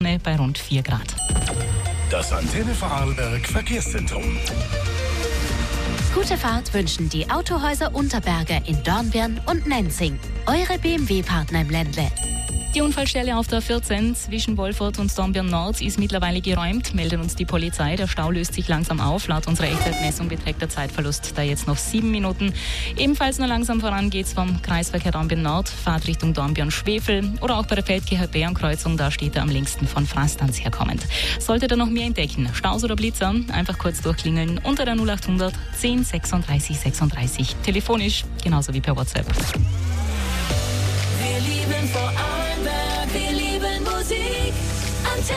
Sonne bei rund 4 Grad. Das Antenne Vorarlberg Verkehrszentrum. Gute Fahrt wünschen die Autohäuser Unterberger in Dornbirn und Nenzing. Eure BMW-Partner im Ländle. Die Unfallstelle auf der 14 zwischen Wolfurt und Dornbirn Nord ist mittlerweile geräumt, meldet uns die Polizei. Der Stau löst sich langsam auf. Laut unserer Echtzeitmessung beträgt der Zeitverlust da jetzt noch 7 Minuten. Ebenfalls nur langsam voran geht's vom Kreisverkehr Dornbirn Nord, Fahrtrichtung Dornbirn-Schwefel oder auch bei der Feldkircher-Bärenkreuzung, da steht er am längsten von Frastanz herkommend. Solltet ihr noch mehr entdecken, Staus oder Blitzer, einfach kurz durchklingeln unter der 0800 10 36 36. Telefonisch, genauso wie per WhatsApp. Wir lieben Vorarlberg, wir lieben Musik.